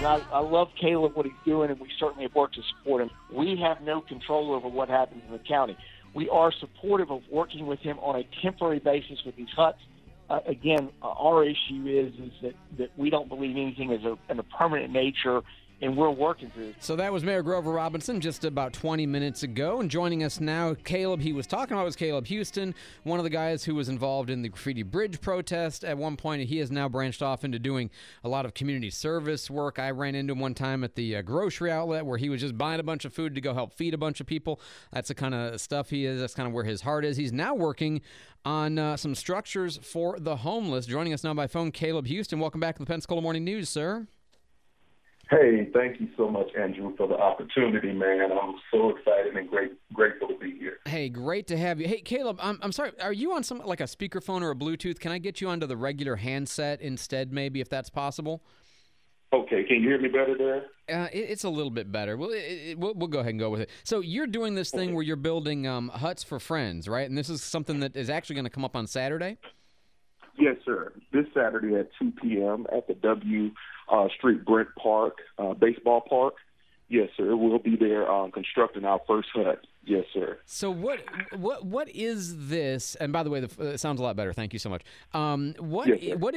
and I love Caleb, what he's doing, and we certainly have worked to support him. We have no control over what happens in the county. We are supportive of working with him on a temporary basis with these huts. Again, our issue is that we don't believe anything is in a permanent nature, and we're working through it. So that was Mayor Grover Robinson just about 20 minutes ago. And joining us now, Caleb, he was talking about was Caleb Houston, one of the guys who was involved in the Graffiti Bridge protest at one point. He has now branched off into doing a lot of community service work. I ran into him one time at the grocery outlet where he was just buying a bunch of food to go help feed a bunch of people. That's the kind of stuff he is. That's kind of where his heart is. He's now working on some structures for the homeless. Joining us now by phone, Caleb Houston. Welcome back to the Pensacola Morning News, sir. Hey, thank you so much, Andrew, for the opportunity, man. I'm so excited and grateful to be here. Hey, great to have you. Hey, Caleb, I'm sorry, are you on some like a speakerphone or a Bluetooth? Can I get you onto the regular handset instead, maybe, if that's possible? Okay, can you hear me better there? It's a little bit better. We'll go ahead and go with it. So you're doing this thing where you're building huts for friends, right? And this is something that is actually going to come up on Saturday? Yes, sir. This Saturday at 2 p.m. at the W Street Brent Park, baseball park. Yes, sir. We'll be there constructing our first hut. Yes, sir. So what is this? And by the way, it sounds a lot better. Thank you so much. What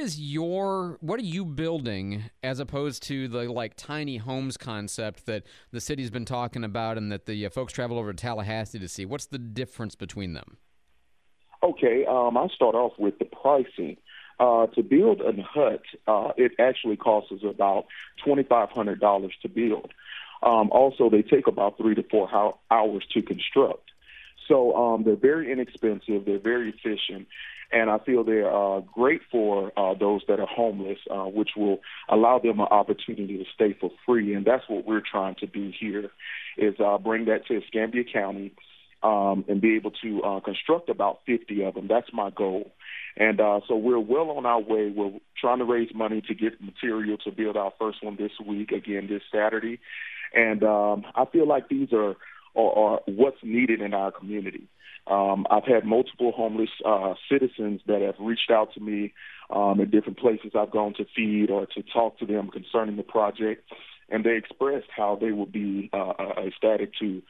are you building as opposed to the like tiny homes concept that the city's been talking about and that the folks travel over to Tallahassee to see? What's the difference between them? Okay, I'll start off with the pricing. To build a hut, it actually costs us about $2,500 to build. Also, they take about 3 to 4 hours to construct. So they're very inexpensive, they're very efficient, and I feel they're great for those that are homeless, which will allow them an opportunity to stay for free. And that's what we're trying to do here, is bring that to Escambia County, and be able to construct about 50 of them. That's my goal. And so we're well on our way. We're trying to raise money to get material to build our first one this week, again, this Saturday. And I feel like these are what's needed in our community. I've had multiple homeless citizens that have reached out to me in different places I've gone to feed or to talk to them concerning the project, and they expressed how they would be ecstatic to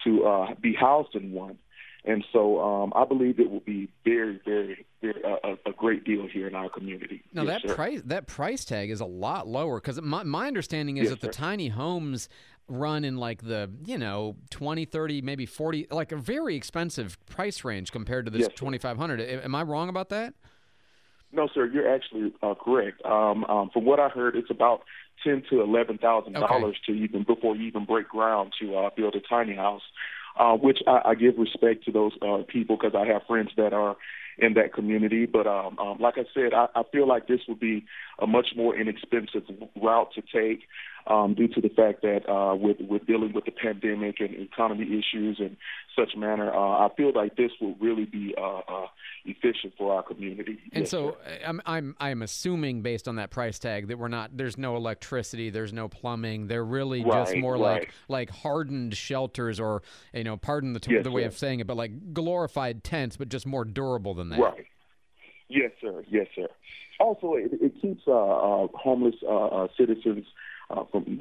be housed in one. And so I believe it will be very, very, very a great deal here in our community. Now, yes, that price tag is a lot lower because my understanding is that the tiny homes run in like the, 20, 30, maybe 40, like a very expensive price range compared to this $2,500. Am I wrong about that? No, sir, you're actually correct. From what I heard, it's about $10,000 to $11,000 to even before you even break ground to build a tiny house. Which I give respect to those people because I have friends that are in that community. But like I said, I feel like this would be a much more inexpensive route to take due to the fact that with dealing with the pandemic and economy issues and such manner, I feel like this will really be efficient for our community. And so I'm assuming based on that price tag that there's no electricity, there's no plumbing. They're really just more like hardened shelters or, pardon the way of saying it, but like glorified tents, but just more durable than that. Right. Yes, sir. Yes, sir. Also, it keeps homeless citizens from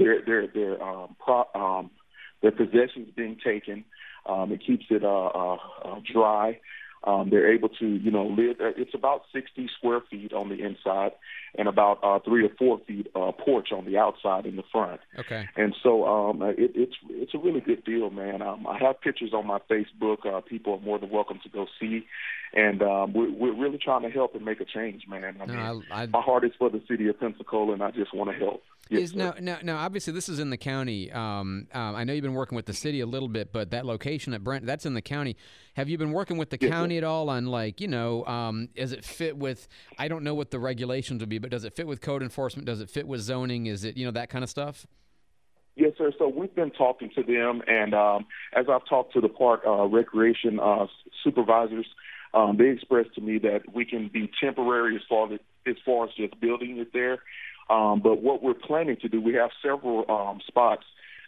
their possessions being taken. It keeps it dry. They're able to, live. It's about 60 square feet on the inside and about 3 to 4 feet porch on the outside in the front. Okay. And so it's a really good deal, man. I have pictures on my Facebook. People are more than welcome to go see. And we're really trying to help and make a change, man. My heart is for the city of Pensacola, and I just want to help. Yes, now, obviously, this is in the county. I know you've been working with the city a little bit, but that location at Brent, that's in the county. Have you been working with the county at all on, does it fit with, I don't know what the regulations would be, but does it fit with code enforcement? Does it fit with zoning? Is it, that kind of stuff? Yes, sir. So we've been talking to them, and as I've talked to the park recreation supervisors, they expressed to me that we can be temporary as far as just building it there. But what we're planning to do, we have several spots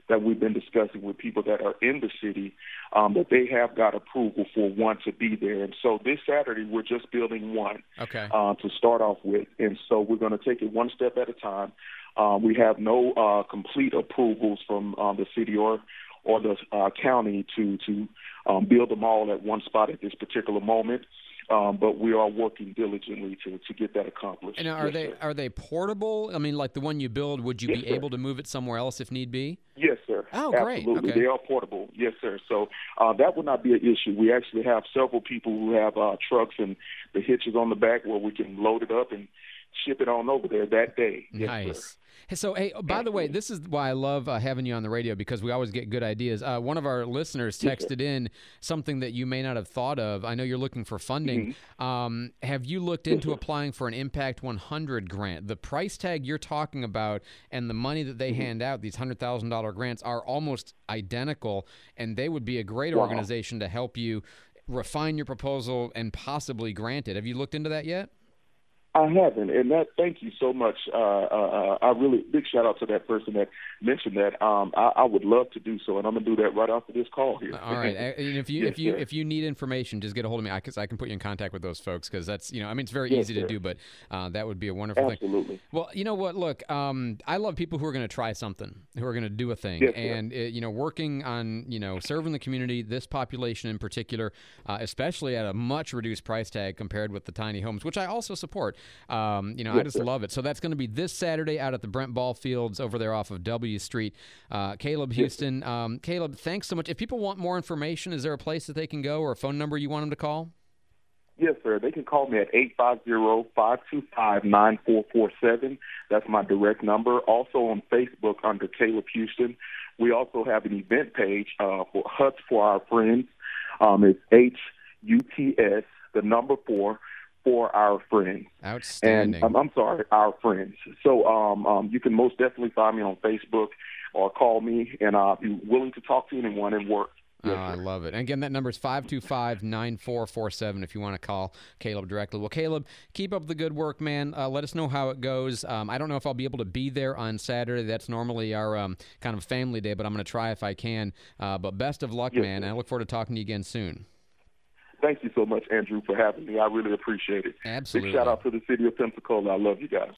that we've been discussing with people that are in the city, that they have got approval for one to be there. And so this Saturday, we're just building one to start off with. And so we're going to take it one step at a time. We have no complete approvals from the city or the county to build them all at one spot at this particular moment. But we are working diligently to get that accomplished. And are they portable? I mean, like the one you build, would you be able to move it somewhere else if need be? Yes, sir. Oh, great. Absolutely. Okay. They are portable. Yes, sir. So that would not be an issue. We actually have several people who have trucks and the hitches on the back where we can load it up and ship it on over there that day. Yes, nice. Sir. So, hey, by the way, this is why I love having you on the radio, because we always get good ideas. One of our listeners texted in something that you may not have thought of. I know you're looking for funding. Have you looked into applying for an Impact 100 grant? The price tag you're talking about and the money that they hand out, these $100,000 grants, are almost identical, and they would be a great organization to help you refine your proposal and possibly grant it. Have you looked into that yet? I haven't, and thank you so much. I really, big shout out to that person that mentioned that. I would love to do so, and I'm gonna do that right after this call here. All right. And if you need information, just get a hold of me, because I can put you in contact with those folks, because that's, I mean, it's very easy to do, but that would be a wonderful thing. Absolutely. Well, you know what? Look, I love people who are going to try something, who are going to do a thing, and working on serving the community, this population in particular, especially at a much reduced price tag compared with the tiny homes, which I also support. I just love it. So that's going to be this Saturday out at the Brent Ball Fields over there off of W Street. Caleb Houston. Caleb, thanks so much. If people want more information, is there a place that they can go or a phone number you want them to call? Yes, sir. They can call me at 850-525-9447. That's my direct number. Also on Facebook under Caleb Houston. We also have an event page for Huts for Our Friends. It's HUTS, the number 4. For our friends. Outstanding. And I'm sorry, our friends. So you can most definitely find me on Facebook or call me, and I'll be willing to talk to anyone and work. Yes, I love it. And again, that number is 525-9447 if you want to call Caleb directly. Well, Caleb, keep up the good work, man. Let us know how it goes. I don't know if I'll be able to be there on Saturday. That's normally our kind of family day, but I'm going to try if I can. But best of luck, man. And I look forward to talking to you again soon. Thank you so much, Andrew, for having me. I really appreciate it. Absolutely. Big shout out to the city of Pensacola. I love you guys.